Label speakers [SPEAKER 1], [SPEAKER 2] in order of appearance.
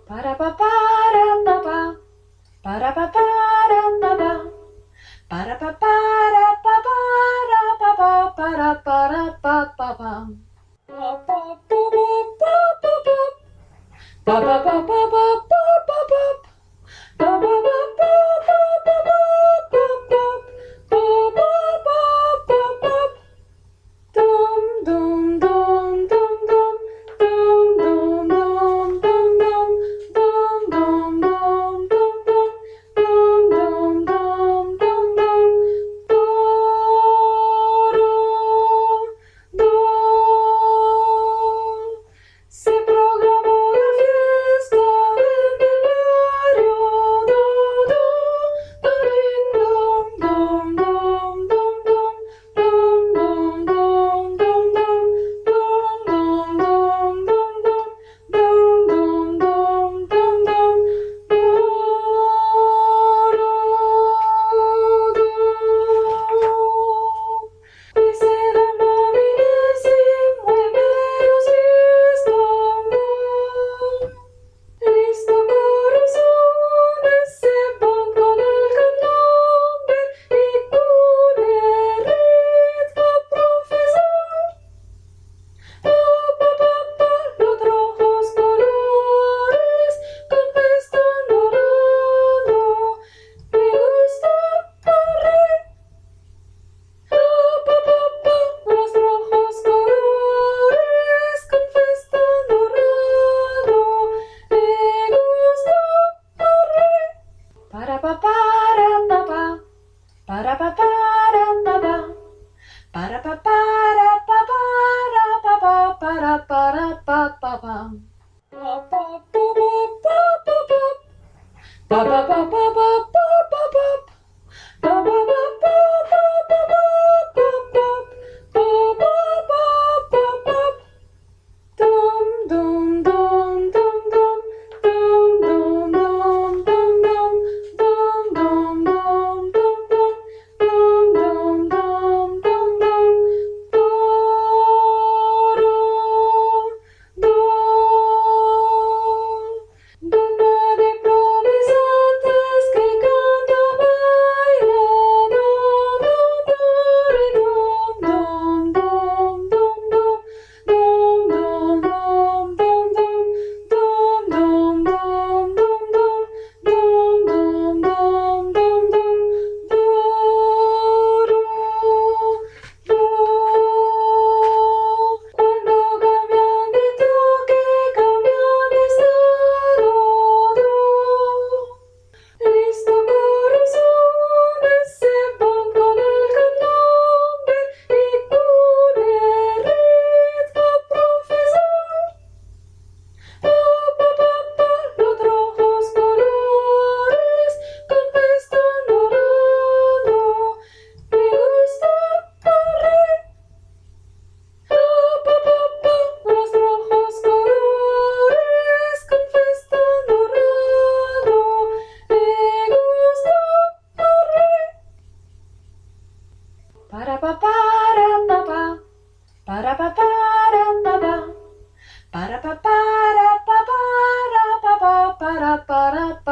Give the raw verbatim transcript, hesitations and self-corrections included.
[SPEAKER 1] Para pa para pa pa, para pa para pa pa, para pa para pa para pa pa para para pa pa pa. Pa pa pa pa pa pa, pa pa pa pa pa pa pa pa, pa pa pa pa pa pa pa pa pa, pa pa pa pa pa. Dum dum dum dum dum, dum dum dum dum dum, dum dum dum dum dum, dum dum dum dum dum. Do, do. Se programó la fiesta en el barrio. Do, do, do, ding, dum, dum, dum, dum, dum, dum, dum, dum, dum, dum, dum, dum, dum, dum, dum, dum, dum, dum, dum. Do, do, do. Y se la marinés y mueve los pies, dum, dum. Listo corazón, ese pan con el candombe y pone ritmo profesor. Pa, pa, pa, pa, los rojos colores con festón dorado. Me gusta correr. Pa, pa, pa, pa, los rojos colores con festón dorado. Me gusta correr. Para pa para pa pa, para pa para pa pa, para pa para pa para pa pa para para pa pa pa. Pa pa pa pa pa pa, pa pa pa pa pa pa pa pa, pa pa pa pa pa pa pa pa pa, pa pa pa pa pa. Dum dum dum dum dum, dum dum dum dum dum, dum dum dum dum dum, dum dum dum dum dum. Do, do. Donna de promesantes que canta baila. Do, do, do, re, dum, dum, dum, dum, dum. Dum, dum, dum, dum, dum. Dum, dum, dum, dum, dum. Dum, dum, dum, dum, dum. Do, do, do. Cuando cambian de toque, cambian de estado. Do. Listo corazón, ese pan con el candombe y pone ritmo profesor. Pa, pa, pa, pa, los rojos colores con festón dorado. Me gusta correr. Pa, pa, pa, pa, los rojos colores con festón dorado. Me gusta correr. Para pa para pa pa, para pa para pa pa, para pa para pa para pa pa para para pa.